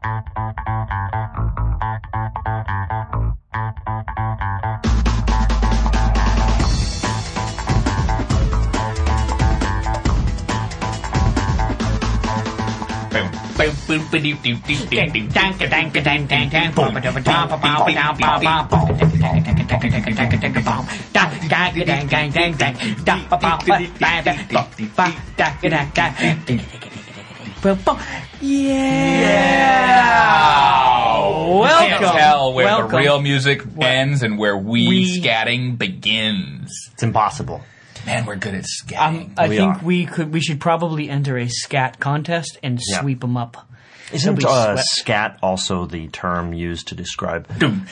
Welcome. You can't tell where the real music ends and where we scatting begins. It's impossible. Man, we're good at scatting. I think we should probably enter a scat contest and sweep them up. Isn't scat also the term used to describe?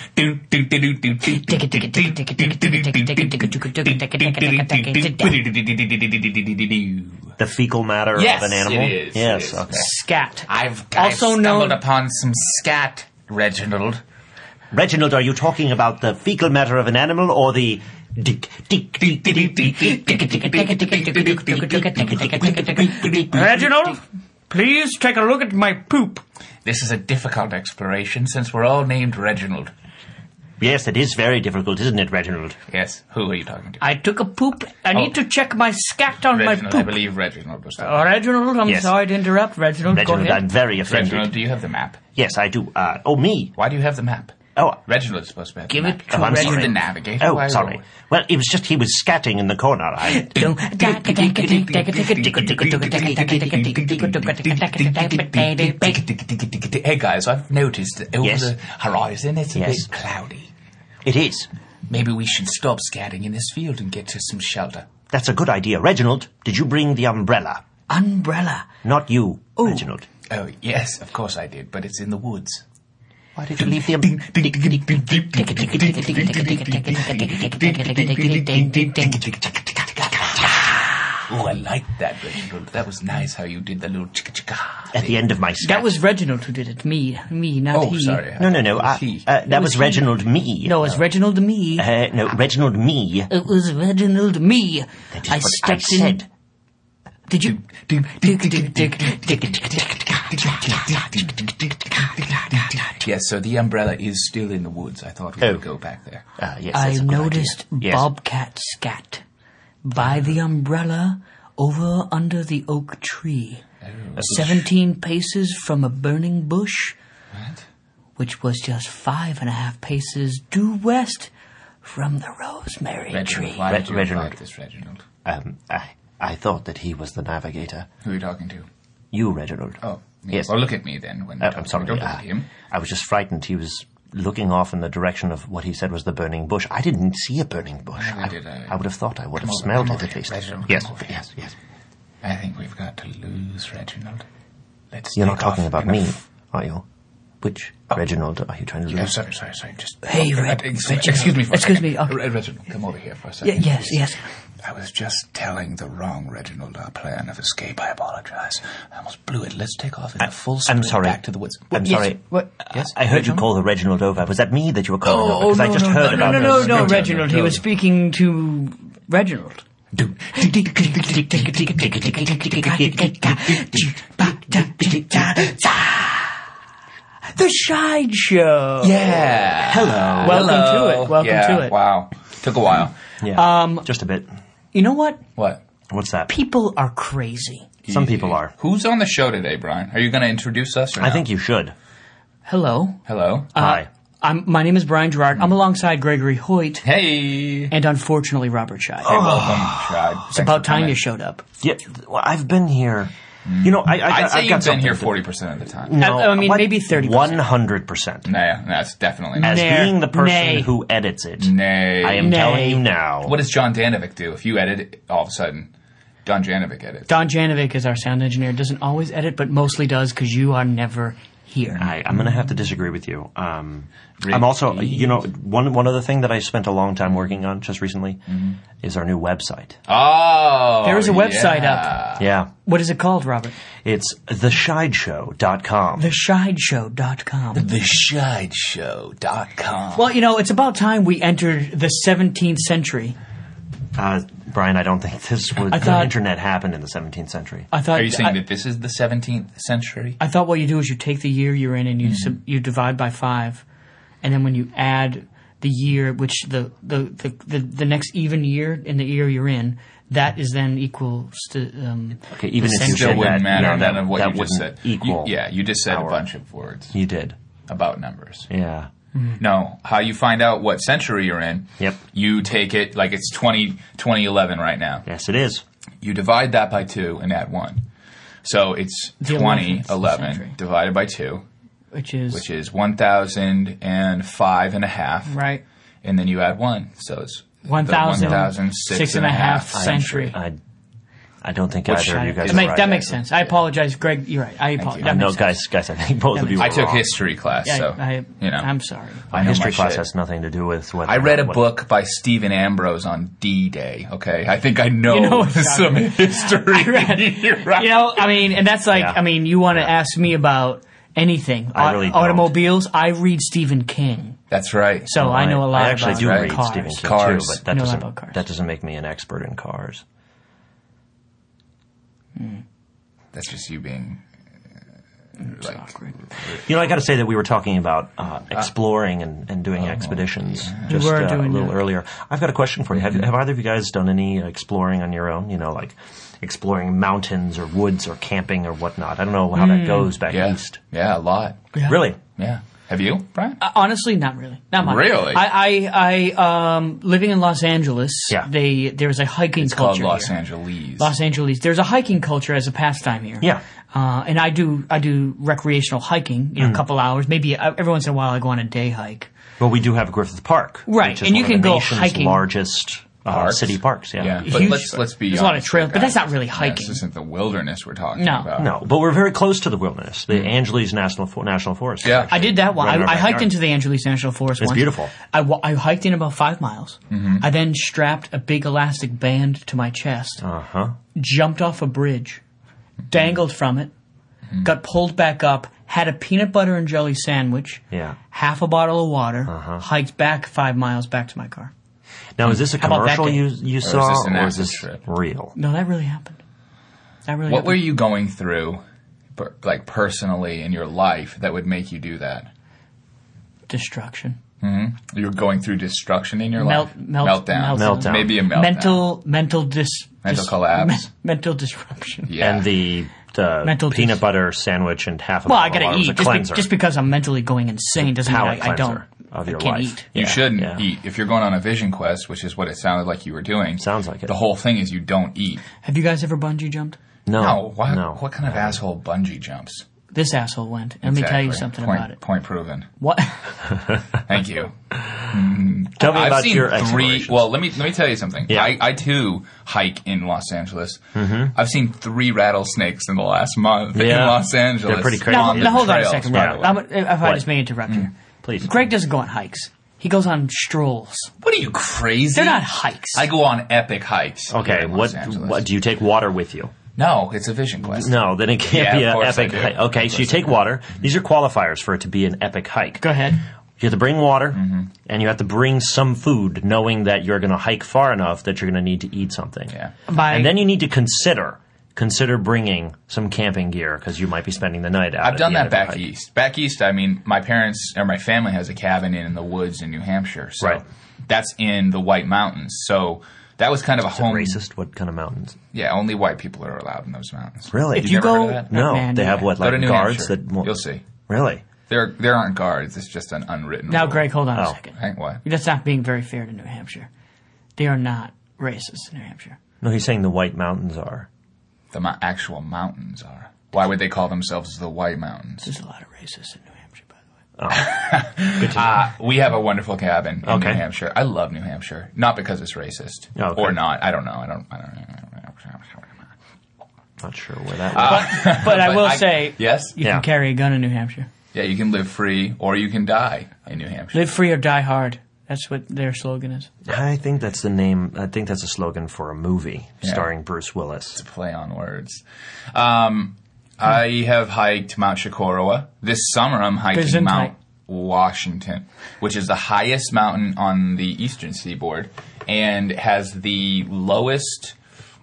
The fecal matter of an animal? It is. Yes, okay. Scat. I've also stumbled upon some scat, Reginald. Reginald, are you talking about the fecal matter of an animal or the... Reginald, please take a look at my poop. This is a difficult exploration since we're all named Reginald. Yes, it is very difficult, isn't it, Reginald? Yes, who are you talking to? I took a poop. I need to check my scat on Reginald, my poop. I believe Reginald was talking. Reginald, I'm sorry to interrupt. Reginald, go ahead. I'm very offended. Reginald, do you have the map? Yes, I do. Me? Why do you have the map? Oh, Reginald's supposed to have Give the it map. to I'm Reginald. He's the navigator. Oh, sorry. Well, it was just he was scatting in the corner. Hey guys, I've noticed that over the horizon it's a bit cloudy. It is. Maybe we should stop scatting in this field and get to some shelter. That's a good idea. Reginald, did you bring the umbrella? Umbrella? Not you, Reginald. Oh, yes, of course I did, but it's in the woods. Why did you leave the Oh, I like that, Reginald. That was nice how you did the little chicka-chicka at the end of my scat. That was Reginald who did it. Me, not he. Oh, sorry. No. That was Reginald me. No, it was Reginald me. No, Reginald me. It was Reginald me. That is what I said. Did you? Yes, so the umbrella is still in the woods. I thought we would go back there. Yes, I noticed Bobcat scat by the umbrella over under the oak tree. 17 paces from a burning bush. What? Which was just 5.5 paces due west from the rosemary tree. Why did you invite this, Reginald? I thought that he was the navigator. Who are you talking to? You, Reginald. Oh, me. Yes. Well, look at me then. When I'm sorry. Don't look at him. I was just frightened. He was looking off in the direction of what he said was the burning bush. I didn't see a burning bush. I would have thought I would have smelled it at least. Reginald, yes. I think we've got to lose, Reginald. You're not talking about me, are you? Which Reginald are you trying to lose? Sorry. Just hey, Reginald. Excuse me. Okay. Reginald, come over here for a second. Yes. I was just telling the wrong Reginald our plan of escape. I apologize. I almost blew it. Let's take off in a full sprint back to the woods. I'm sorry. What? Yes? I heard you call the Reginald over. Was that me that you were calling over? Because I just heard about it. No, Reginald. He was speaking to Reginald. The Shide Show. Yeah. Hello. Welcome to it. Wow. Took a while. Yeah. Just a bit. You know what? What? What's that? People are crazy. Some people are. Who's on the show today, Brian? Are you going to introduce us or I think you should. Hello. Hi. My name is Brian Gerard. I'm alongside Gregory Hoyt. Hey. And unfortunately, Robert Scheid. Hey, welcome, Scheid. It's about time you showed up. Yeah, well, I've been here. You know, I'd say I've got you've been here something 40% of the time. No, I mean, maybe 30%. 100%. Nah, that's definitely As not. being the person who edits it, I am telling you now. What does John Danovic do? If you edit it, all of a sudden, Don Janovic edits. Don Janovic is our sound engineer. Doesn't always edit, but mostly does because you are never here. I'm going to have to disagree with you. I'm also, one other thing that I spent a long time working on just recently is our new website. Oh, there is a website up. Yeah. What is it called, Robert? It's theshideshow.com. Theshideshow.com. Theshideshow.com. Well, it's about time we entered the 17th century. Brian, I don't think the internet happened in the 17th century. Are you saying that this is the 17th century? I thought what you do is you take the year you're in and you divide by 5, and then when you add the year, which the next even year in the year you're in, that is then equals to okay. Even if you still wouldn't matter. Yeah, none of what that you just said. Equal. You just said a bunch of words. You did about numbers. Yeah. No, how you find out what century you're in? Yep. You take it like it's 2011 right now. Yes, it is. You divide that by 2 and add 1, so it's 2011 divided by 2, which is 1,005 and a half. Right. And then you add 1, so it's 1,006 and a half century. I don't think either of you guys are right. That makes sense. I apologize, Greg. You're right. I apologize. No, guys, I think both of you were wrong. I took history class, so I'm sorry. My history class has nothing to do with what... I read a book by Stephen Ambrose on D-Day, okay? I think I know some history. Right. And that's like, you want to ask me about anything. I really don't. Automobiles, I read Stephen King. That's right. So I know a lot about cars. I actually do read Stephen King, cars. Too, but that doesn't make me an expert in cars. That's just you being awkward. I got to say that we were talking about exploring and doing expeditions just a little earlier. I've got a question for you. Have either of you guys done any exploring on your own? Like exploring mountains or woods or camping or whatnot? I don't know how that goes back east. Yeah, a lot. Yeah. Really? Yeah. Have you, Brian? Honestly, not really. Not much. Really? I living in Los Angeles. Yeah. There's a hiking culture. It's called Los here. Angeles. Los Angeles. There's a hiking culture as a pastime here. Yeah. And I do recreational hiking. A couple hours. Maybe every once in a while I go on a day hike. Well, we do have Griffith Park, right? Which is and you one can of the go nation's hiking. Largest city parks. Yeah. But let's be. There's a lot of trails, but that's not really hiking. This isn't the wilderness we're talking about. No, but we're very close to the wilderness, the Angeles National Forest. Yeah, I did that one. I hiked into the Angeles National Forest. It's beautiful. I hiked in about 5 miles. I then strapped a big elastic band to my chest. Jumped off a bridge, dangled from it, got pulled back up. Had a peanut butter and jelly sandwich. Yeah. Half a bottle of water. Hiked back 5 miles back to my car. Now, is this a commercial you saw, or is this real? No, that really happened. What were you going through, like personally in your life, that would make you do that? Destruction. Mm-hmm. You were going through destruction in your life? Meltdown. Maybe a meltdown. Mental collapse. Mental disruption. Yeah. And the peanut butter sandwich and half a bottle of water. Well, I gotta eat. Just because I'm mentally going insane doesn't mean I don't. Of your can't life. Eat. You shouldn't eat. If you're going on a vision quest, which is what it sounded like you were doing. Sounds like it. The whole thing is you don't eat. Have you guys ever bungee jumped? No. What kind of asshole bungee jumps? This asshole went. Let me tell you something about it. Point proven. What? Thank you. Tell me about your explorations. Well, let me tell you something. Yeah. I too hike in Los Angeles. I've seen 3 rattlesnakes in the last month in Los Angeles. They're pretty crazy. Now hold on a second. If I just may interrupt you. Please. Greg doesn't go on hikes. He goes on strolls. What are you, crazy? They're not hikes. I go on epic hikes. Okay, what do you take water with you? No, it's a vision quest. No, then it can't be an epic hike. Okay, so you take water. These are qualifiers for it to be an epic hike. Go ahead. You have to bring water, and you have to bring some food, knowing that you're going to hike far enough that you're going to need to eat something. Yeah. And then you need to consider bringing some camping gear because you might be spending the night out. I've done that back east. Back east, I mean, my family has a cabin in the woods in New Hampshire. So that's in the White Mountains. So that was kind of a home. Racist? What kind of mountains? Yeah, only white people are allowed in those mountains. Really? If you ever heard of that? No, they have what, like guards that. You'll see. Really? There aren't guards. It's just an unwritten Now, rule. Greg, hold on a second. Hey, what? That's not being very fair to New Hampshire. They are not racist in New Hampshire. No, he's saying the White Mountains are. The actual mountains are. Why would they call themselves the White Mountains? There's a lot of racists in New Hampshire, by the way. Good to know. We have a wonderful cabin in New Hampshire. I love New Hampshire. Not because it's racist. Or not. I don't know. I don't Not sure where that but I will say, yes? You can carry a gun in New Hampshire. Yeah, you can live free or you can die in New Hampshire. Live free or die hard. That's what their slogan is. I think that's the name. I think that's a slogan for a movie starring Bruce Willis. It's a play on words. I have hiked Mount Shikorowa. This summer I'm hiking Mount Washington, which is the highest mountain on the eastern seaboard and has the lowest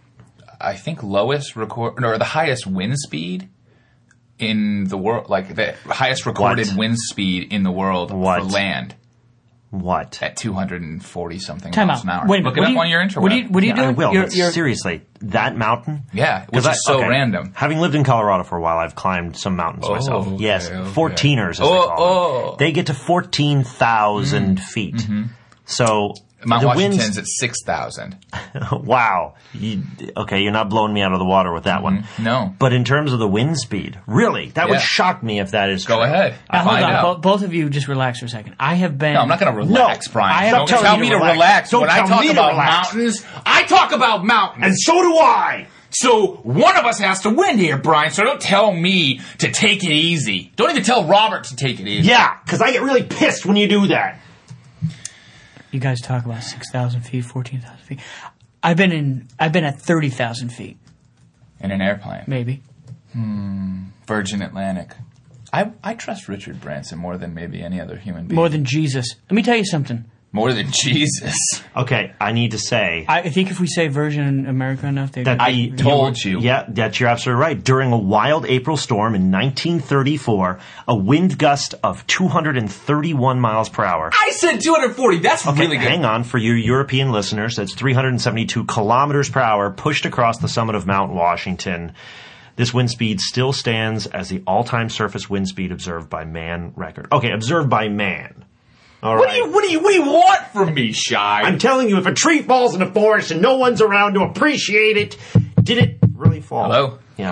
the highest wind speed in the world, like the highest recorded wind speed in the world for land. What? At 240 something Time miles out. an hour. Wait, look it up on your interweb. What do you do? I will. Seriously, that mountain? Yeah, which is so random. Having lived in Colorado for a while, I've climbed some mountains myself. Okay, yes, 14ers, as they call them. They get to 14,000 feet. Mm-hmm. So Mount Washington's at 6,000. Wow. You're not blowing me out of the water with that one. No. But in terms of the wind speed, really, that would shock me if that is true. Go ahead. Hold on. Both of you just relax for a second. I have been... No, I'm not going to relax, Brian. Don't tell me to relax. When I talk about mountains, I talk about mountains. And so do I. So one of us has to win here, Brian, so don't tell me to take it easy. Don't even tell Robert to take it easy. Yeah, because I get really pissed when you do that. You guys talk about 6,000 feet, 14,000 feet. I've been at 30,000 feet. In an airplane? Maybe. Virgin Atlantic. I trust Richard Branson more than maybe any other human being. More than Jesus. Let me tell you something. More than Jesus. Okay, I need to say... I think if we say Virgin America enough... I told you. Yeah, you're absolutely right. During a wild April storm in 1934, a wind gust of 231 miles per hour... I said 240. That's really good. Hang on. For you European listeners, that's 372 kilometers per hour pushed across the summit of Mount Washington. This wind speed still stands as the all-time surface wind speed observed by man record. Okay, observed by man. All right. What do you want from me, Shy? I'm telling you, if a tree falls in the forest and no one's around to appreciate it, did it really fall? Hello? Yeah.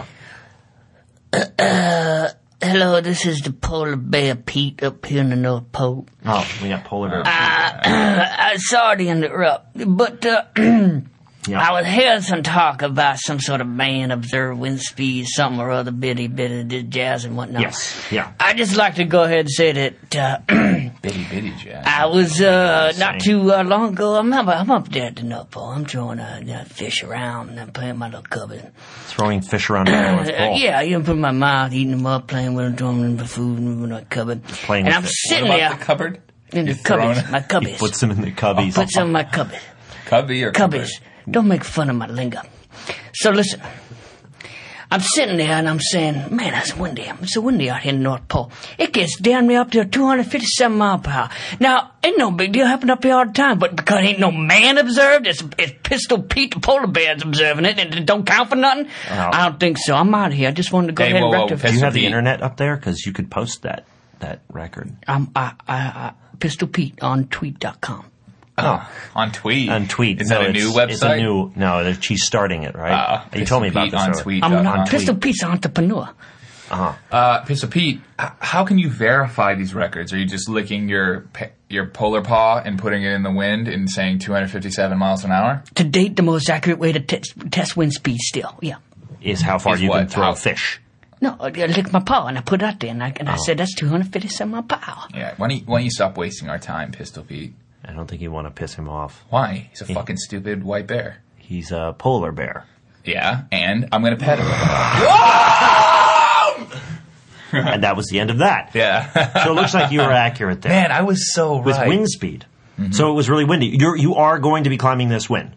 Hello, this is the polar bear Pete up here in the North Pole. Oh, we got polar bear. Sorry to interrupt, but I was hearing some talk about some sort of man-observed wind speed, something or other, bitty jazz and whatnot. Yes, yeah. I'd just like to go ahead and say that... bitty jazz. I was, not too long ago, I'm up there at the North Pole. I'm throwing fish around and I'm playing my little cupboard. Throwing fish around the North Pole? Yeah, you can put in my mouth, eating them up, playing with them, throwing them for food and moving my cupboard. Playing and with I'm fish. sitting What there... about the cupboard? In the cubbies, my cubbies. He puts them in the cubbies. Puts them in my cubbies. Cubby or Cubbies. Don't make fun of my lingo. So listen, I'm sitting there and I'm saying, man, it's so windy out here in the North Pole. It gets down me up to 257 miles per hour. Now, ain't no big deal happening up here all the time, but because ain't no man observed, it's Pistol Pete the polar bear's observing it, and it don't count for nothing? I don't think so. I'm out of here. I just wanted to go ahead and rectify. Do you have the internet up there? Because you could post that record. Pistol Pete on tweet.com. Oh, on Tweet. On Tweet. Is that a new website? It's a new. No, she's starting it, right? You told me about this on earlier. Tweet. I'm not Pistol Pete's an entrepreneur. Pistol Pete, how can you verify these records? Are you just licking your polar paw and putting it in the wind and saying 257 miles an hour? To date, the most accurate way to test wind speed still, yeah. Is how far you can throw a fish. No, I lick my paw and I put it out there and I said that's 257 miles per hour. Yeah, why don't you stop wasting our time, Pistol Pete? I don't think you want to piss him off. Why? He's a fucking stupid white bear. He's a polar bear. Yeah, and I'm going to pet him. And that was the end of that. Yeah. So it looks like you were accurate there. Man, I was so right. With wind speed. Mm-hmm. So it was really windy. You are going to be climbing this wind?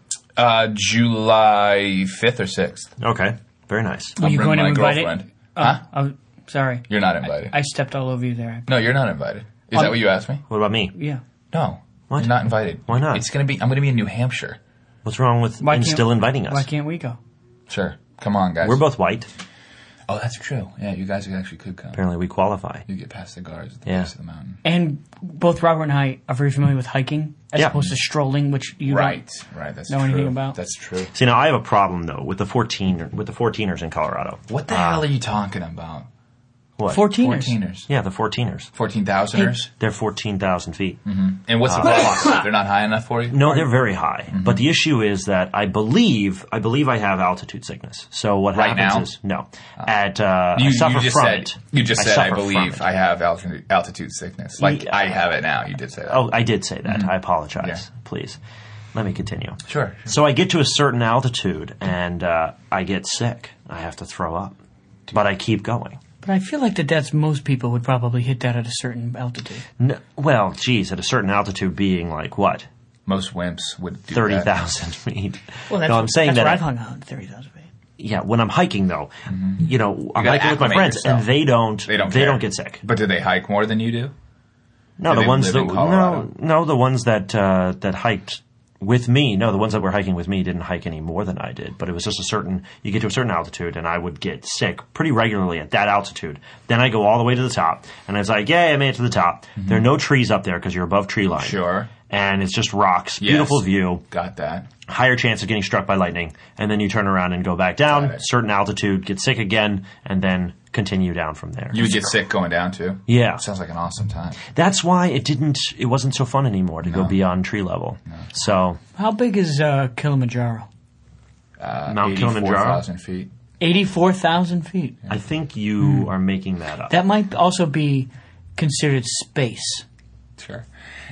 July 5th or 6th. Okay. Very nice. Were you going to invite girlfriend. it? Oh, sorry. You're not invited. I stepped all over you there. No, you're not invited. Is that what you asked me? What about me? Yeah. No. What? You're not invited. Why not? I'm going to be in New Hampshire. What's wrong with still inviting us? Why can't we go? Sure. Come on, guys. We're both white. Oh, that's true. Yeah, you guys actually could come. Apparently we qualify. You get past the guards at the base of the mountain. And both Robert and I are very familiar with hiking as opposed to strolling, which you don't know anything about. That's true. See, now I have a problem though with the 14ers in Colorado. What the hell are you talking about? What? 14ers. Yeah, the 14ers. 14,000ers? They're 14,000 feet. Mm-hmm. And what's the problem? They're not high enough for you? No, they're very high. Mm-hmm. But the issue is that I believe I have altitude sickness. So what happens is I suffer from it. You just said I believe I have altitude sickness. Like I have it now. You did say that. Oh, I did say that. Mm-hmm. I apologize. Yeah. Please. Let me continue. Sure. So I get to a certain altitude and I get sick. I have to throw up. But I keep going. But I feel like most people would probably hit that at a certain altitude. No, well, geez, at a certain altitude being like what? Most wimps would do 30,000 feet. Well, I'm saying that's where I've hung out, 30,000 feet. Yeah, when I'm hiking though, I'm hiking with my friends, yourself. And they don't get sick. But do they hike more than you do? No, the ones that hiked with me. No, the ones that were hiking with me didn't hike any more than I did. But it was just you get to a certain altitude, and I would get sick pretty regularly at that altitude. Then I go all the way to the top, and it's like, yay, I made it to the top. Mm-hmm. There are no trees up there because you're above tree line. Sure. And it's just rocks. Yes. Beautiful view. Got that. Higher chance of getting struck by lightning. And then you turn around and go back down, certain altitude, get sick again, and then continue down from there. You would get sick going down too? Yeah. Sounds like an awesome time. That's why it wasn't so fun anymore to go beyond tree level. No. So. How big is Kilimanjaro? Mount Kilimanjaro? 84,000 feet. 84,000 feet. Yeah. I think you are making that up. That might also be considered space. Sure.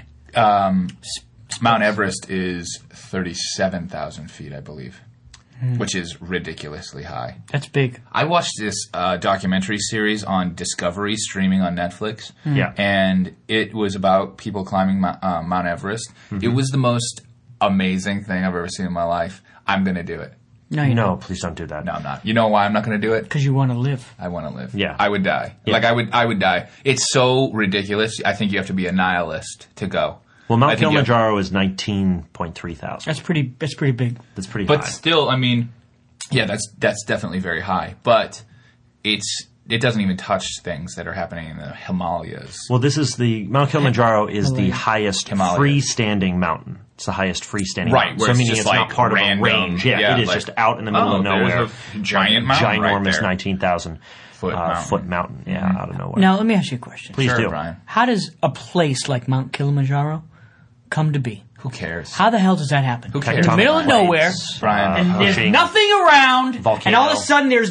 Mount Everest is 37,000 feet, I believe, which is ridiculously high. That's big. I watched this documentary series on Discovery streaming on Netflix, and it was about people climbing Mount Everest. Mm-hmm. It was the most amazing thing I've ever seen in my life. I'm going to do it. No, please don't do that. No, I'm not. You know why I'm not going to do it? Because you want to live. I want to live. Yeah. I would die. Yeah. Like, I would die. It's so ridiculous. I think you have to be a nihilist to go. Well, Mount Kilimanjaro is 19.3 thousand. That's pretty big. That's pretty high. But still, I mean, yeah, that's definitely very high. But it doesn't even touch things that are happening in the Himalayas. Well, Mount Kilimanjaro is the highest freestanding mountain. It's the highest freestanding mountain. So meaning it's not part of a range. Yeah, it is just out in the middle of nowhere. A giant mountain ginormous 19,000 foot mountain. Yeah, out of nowhere. Now, let me ask you a question. Please do. Brian. How does a place like Mount Kilimanjaro come to be? Who cares? How the hell does that happen? Who cares? In the middle of nowhere, Brian, and there's nothing around, volcano. And all of a sudden there's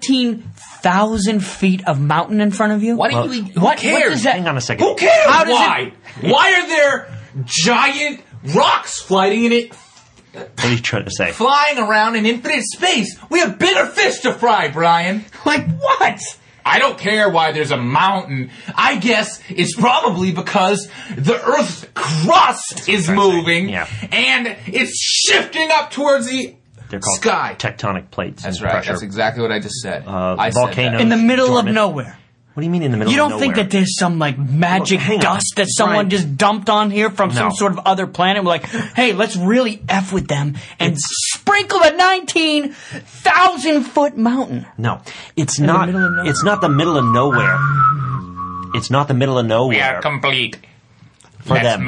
19,000 feet of mountain in frnt of you? Who cares? What does that? Hang on a second. Who cares? Why are there giant rocks floating in it? What are you trying to say? Flying around in infinite space. We have bigger fish to fry, Brian. Like what? I don't care why there's a mountain. I guess it's probably because the Earth's crust is moving and it's shifting up towards the sky. Tectonic plates. That's right. Pressure. That's exactly what I just said. Volcanoes. In the middle of nowhere. What do you mean in the middle of nowhere? You don't think that there's some like magic dust that someone just dumped on here from some sort of other planet? We're like, hey, let's really F with them and sprinkle a 19,000 foot mountain. No, it's not. It's not the middle of nowhere. It's not the middle of nowhere. We are complete. For them.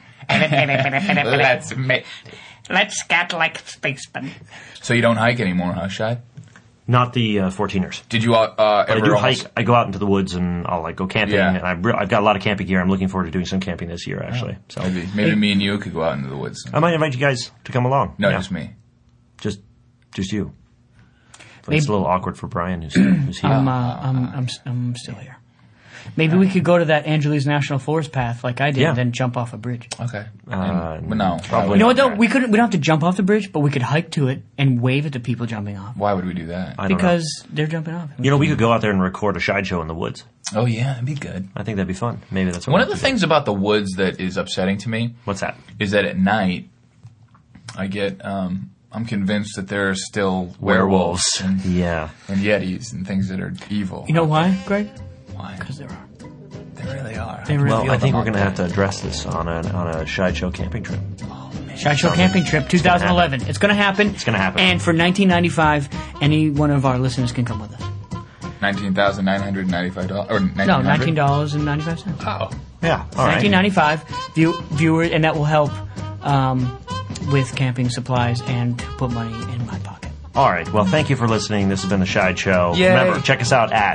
Let's scat like spacemen. So you don't hike anymore, huh, Shai? Not the 14ers. Did you ever? I do hike. I go out into the woods and I'll like go camping. Yeah. And I've got a lot of camping gear. I'm looking forward to doing some camping this year, actually. So maybe me and you could go out into the woods. I might invite you guys to come along. No, just me. Just you. But it's a little awkward for Brian, who's here. I'm still here. Maybe we could go to that Angeles National Forest path like I did and then jump off a bridge. Okay. But no. You know what, though? We don't have to jump off the bridge, but we could hike to it and wave at the people jumping off. Why would we do that? Because they're jumping off. You know, we could go out there and record a Shide Show in the woods. Oh, yeah. That'd be good. I think that'd be fun. Maybe that's what one of the things about the woods that is upsetting to me. What's that? Is that at night, I get... I'm convinced that there are still werewolves and yetis and things that are evil. You know why, Greg? Why? Because there are. They really are. Well, I think we're going to have to address this on a Shide Show camping trip. Shide Show camping trip 2011. It's going to happen. It's going to happen. And for $19.95, any one of our listeners can come with us. $19,995 or $19.95? No, $19.95. Oh, yeah. All right. $19.95 viewers, and that will help with camping supplies and put money in my pocket. All right. Well, thank you for listening. This has been The Shide Show. Yay. Remember, check us out at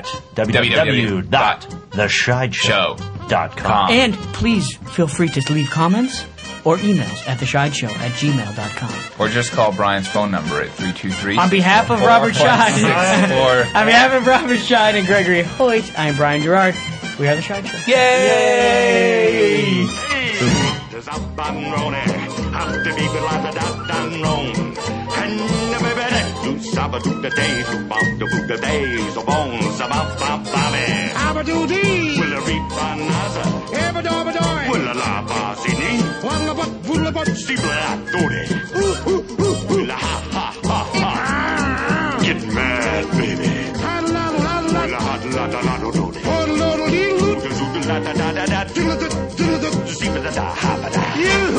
www.theshideshow.com. And please feel free to leave comments or emails at theshideshow@gmail.com. Or just call Brian's phone number at 323. On behalf of Robert Scheid. On behalf of Robert Scheid and Gregory Hoyt, I am Brian Gerard. We are The Shide Show. Yay! Have to be zoo, sabadoo the day, zoo, bom, the boo, the day, so bones, about, bop, bobby. Abadoo-dee. Will a reap banaza. Ebadobadoi. Will a la basini. Wallabat, woolabut, sibla-dodi. Will a ha, ha, ha, ha. Get mad, baby. Will a ha-la-la-la-la-dodi. Will a la-la-la-la-dodi. Will a la-la-la-la-dodi.